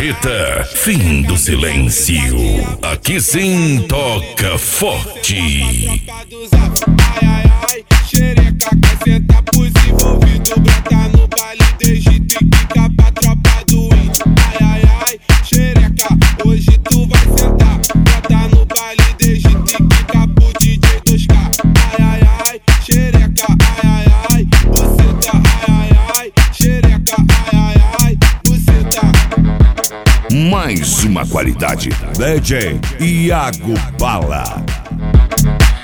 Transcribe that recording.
Preta, fim do silêncio. Aqui sim toca forte. Ai, ai, ai, xereca quer sentar pros envolvidos. Brota no baile desde tica pra tropa do índio. Ai, ai, ai, xereca, hoje tu vai sentar. Brota no baile desde tica pro DJ 2K. Ai, ai, ai, xereca, ai, ai, ai, você tá. Ai, ai, ai, xereca, ai, ai, ai, você tá. Mais uma qualidade. DJ Iago Bala.